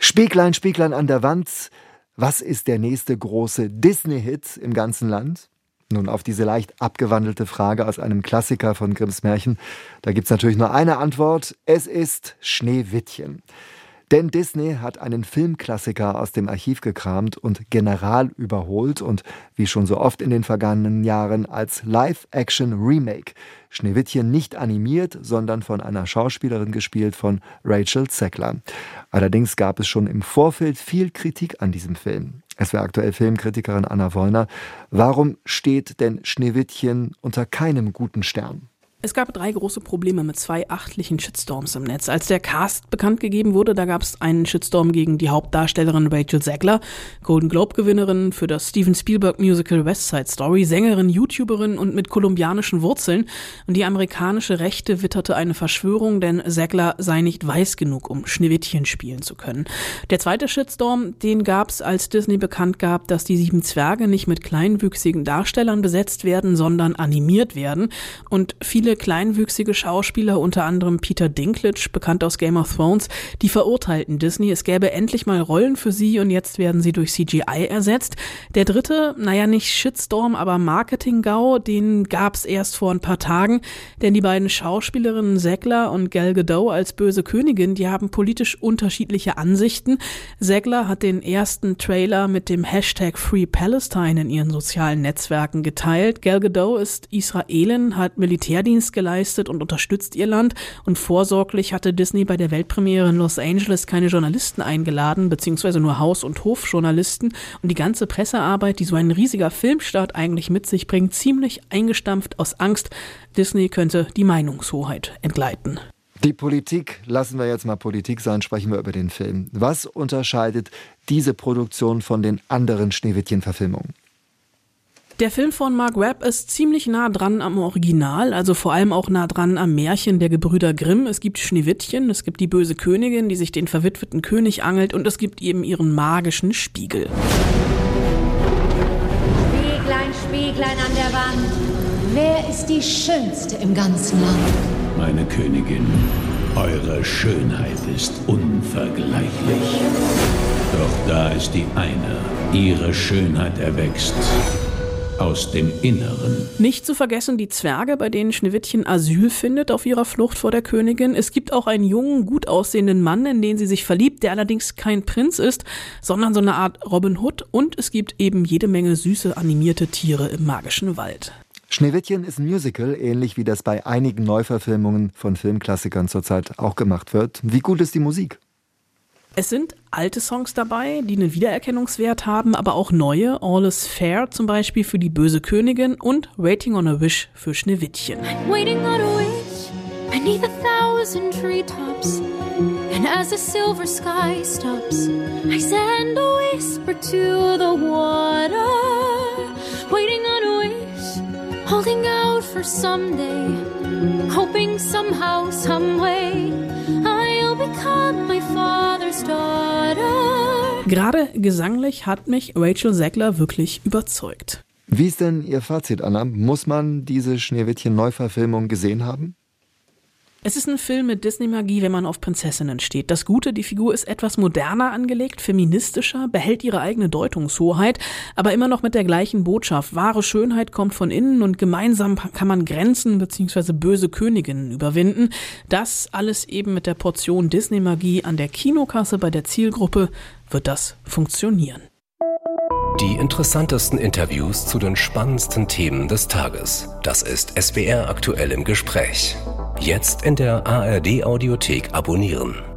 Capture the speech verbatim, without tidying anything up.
Spieglein, Spieglein an der Wand, was ist der nächste große Disney-Hit im ganzen Land? Nun, auf diese leicht abgewandelte Frage aus einem Klassiker von Grimms Märchen, da gibt's natürlich nur eine Antwort, es ist Schneewittchen. Denn Disney hat einen Filmklassiker aus dem Archiv gekramt und general überholt und wie schon so oft in den vergangenen Jahren als Live-Action-Remake. Schneewittchen nicht animiert, sondern von einer Schauspielerin gespielt, von Rachel Zegler. Allerdings gab es schon im Vorfeld viel Kritik an diesem Film. Es war aktuell Filmkritikerin Anna Wollner. Warum steht denn Schneewittchen unter keinem guten Stern? Es gab drei große Probleme mit zwei achtlichen Shitstorms im Netz. Als der Cast bekannt gegeben wurde, da gab es einen Shitstorm gegen die Hauptdarstellerin Rachel Zegler, Golden Globe-Gewinnerin für das Steven Spielberg-Musical West Side Story, Sängerin, YouTuberin und mit kolumbianischen Wurzeln. Und die amerikanische Rechte witterte eine Verschwörung, denn Zegler sei nicht weiß genug, um Schneewittchen spielen zu können. Der zweite Shitstorm, den gab es, als Disney bekannt gab, dass die sieben Zwerge nicht mit kleinwüchsigen Darstellern besetzt werden, sondern animiert werden. Und viele kleinwüchsige Schauspieler, unter anderem Peter Dinklage, bekannt aus Game of Thrones, die verurteilten Disney, es gäbe endlich mal Rollen für sie und jetzt werden sie durch C G I ersetzt. Der dritte, naja nicht Shitstorm, aber Marketing-Gau, den gab's erst vor ein paar Tagen, denn die beiden Schauspielerinnen Zegler und Gal Gadot als böse Königin, die haben politisch unterschiedliche Ansichten. Zegler hat den ersten Trailer mit dem Hashtag Free Palestine in ihren sozialen Netzwerken geteilt. Gal Gadot ist Israelin, hat Militärdienst geleistet und unterstützt ihr Land und vorsorglich hatte Disney bei der Weltpremiere in Los Angeles keine Journalisten eingeladen, beziehungsweise nur Haus- und Hofjournalisten und die ganze Pressearbeit, die so ein riesiger Filmstart eigentlich mit sich bringt, ziemlich eingestampft aus Angst, Disney könnte die Meinungshoheit entgleiten. Die Politik, lassen wir jetzt mal Politik sein, sprechen wir über den Film. Was unterscheidet diese Produktion von den anderen Schneewittchen-Verfilmungen? Der Film von Mark Webb ist ziemlich nah dran am Original, also vor allem auch nah dran am Märchen der Gebrüder Grimm. Es gibt Schneewittchen, es gibt die böse Königin, die sich den verwitweten König angelt und es gibt eben ihren magischen Spiegel. Spieglein, Spieglein an der Wand, wer ist die Schönste im ganzen Land? Meine Königin, eure Schönheit ist unvergleichlich. Doch da ist die eine, ihre Schönheit erwächst aus dem Inneren. Nicht zu vergessen die Zwerge, bei denen Schneewittchen Asyl findet auf ihrer Flucht vor der Königin. Es gibt auch einen jungen, gut aussehenden Mann, in den sie sich verliebt, der allerdings kein Prinz ist, sondern so eine Art Robin Hood. Und es gibt eben jede Menge süße animierte Tiere im magischen Wald. Schneewittchen ist ein Musical, ähnlich wie das bei einigen Neuverfilmungen von Filmklassikern zurzeit auch gemacht wird. Wie gut ist die Musik? Es sind alte Songs dabei, die einen Wiedererkennungswert haben, aber auch neue. All is Fair zum Beispiel für die böse Königin und Waiting on a Wish für Schneewittchen. I'm waiting on a wish, I need a thousand treetops. And as the silver sky stops, I send a whisper to the water. Waiting on a wish, holding out for someday. Hoping somehow, someway, I'll become my father's daughter. Gerade gesanglich hat mich Rachel Zegler wirklich überzeugt. Wie ist denn Ihr Fazit, Anna? Muss man diese Schneewittchen-Neuverfilmung gesehen haben? Es ist ein Film mit Disney-Magie, wenn man auf Prinzessinnen steht. Das Gute, die Figur ist etwas moderner angelegt, feministischer, behält ihre eigene Deutungshoheit, aber immer noch mit der gleichen Botschaft. Wahre Schönheit kommt von innen und gemeinsam kann man Grenzen bzw. böse Königinnen überwinden. Das alles eben mit der Portion Disney-Magie an der Kinokasse bei der Zielgruppe wird das funktionieren. Die interessantesten Interviews zu den spannendsten Themen des Tages. Das ist S W R aktuell im Gespräch. Jetzt in der A R D Audiothek abonnieren.